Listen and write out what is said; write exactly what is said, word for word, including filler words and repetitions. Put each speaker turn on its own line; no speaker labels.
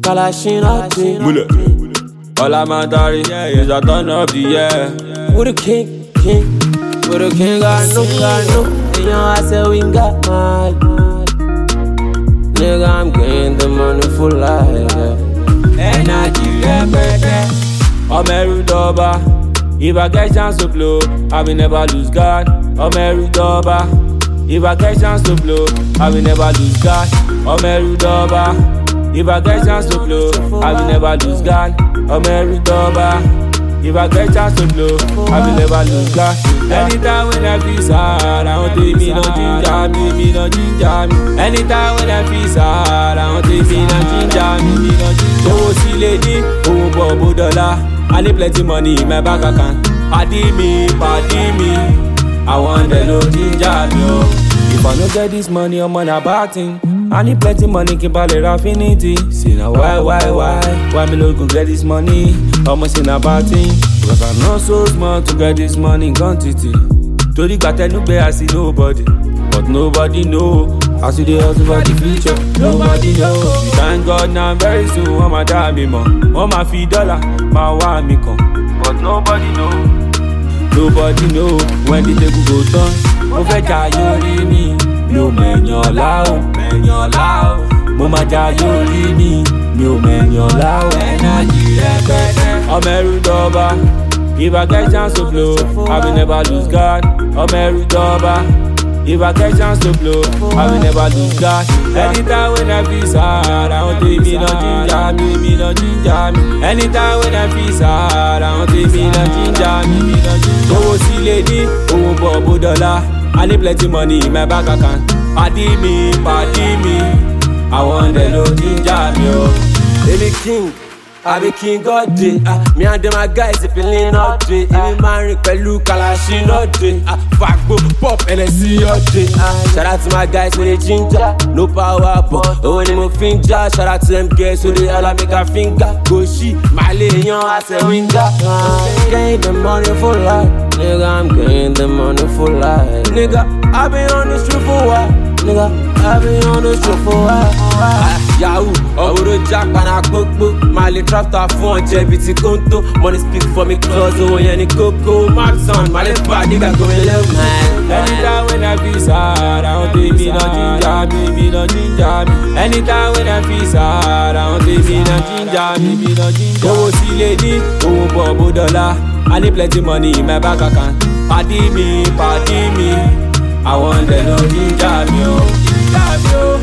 Kalashin all day.
Bullet. All I'm a daddy is a turn of the year.
With the king, king. With the king, I know, I know. And yo, I say we got mad. Nigga, I'm getting the money for life.
Energy, better. I'm a rudoba. If I get chance to blow, I will never lose God. I'm a rudoba. If I get chance to blow, I will never lose God. I'm a rudoba. If I get chance to blow, I will never lose God. I'm a rudoba. If I get chance to blow, I will never lose God. Anytime when I feel sad, I want to be no ginger me, me no ginger me. Anytime when I feel sad, I want to be no ginger me, me no ginger me. Oh, see lady, oh, bobo dollar. I need plenty money in my bank account. Paddy me, paddy me. I want the no ginger me, oh. If I no get this money, I'm on a bad thing. I need plenty money, keep all the affinity. See now why, why, why? Why me no go get this money? Almost in a bad thing. Because I'm not so smart to get this money in quantity. To the got no pay, I see nobody. But nobody know. I see the hustle for the future. Nobody know. We thank God now very soon. I'm a damn man. I'm a feed dollar. My one me come. But nobody know. Nobody know when the table go down. Mo fẹ́ jayé orí mi, mi ò mẹ̀yàn ọ̀la o, mẹ̀yàn ọ̀la o. Mo máa jayé orí mi, mi ò mẹ̀yàn ọ̀la o. Energy rẹpẹtẹ. I'm a rudoba. If I get chance to blow, I will never lose God. I'm a rudoba. If I get chance to blow, I will never lose God. Anytime when I feel sad, I want to be no ginger me, me no ginger me. Anytime when I feel sad, I want to be no ginger me, me no ginger me. Oh, see lady, oh, bobo dollar. I need plenty money in my bank account. Paddy me, paddy me. I want the no ginger me, oh.
Baby king, I be king all day. Uh, me and them my guys they feeling all day. Even married pẹ̀lú Kalashin all day. Uh, Fagbo, pop, N S C all day. Uh, shout out to my guys with the ginger, no power but oh ni mo finger. Shout out to them girls with the all I make a finger. Go she, my lady young as a winger. Uh, getting the money for life, nigga. I'm getting the money for life, nigga. I been on the street for a while, nigga. I been on the street for a while. Yahoo, ọ̀rọ̀ jápàna gbogbo. Máa lè trapta fún ọjẹ́ ibi tí kò ń tó. Money speak for me cause owó yẹn ni kókó. Madson, máa lè pa nígbà gómìn lẹ́wọ̀n.
Anytime when I feel sad, I want to be no ginger me, be no ginger me. Anytime when I feel sad, I want to be no ginger me, be no ginger me. Oh, see lady, oh, bobo dollar. I need plenty money in my bank account. Paddy me, paddy me. I want the no ginger me, oh, ginger me, oh.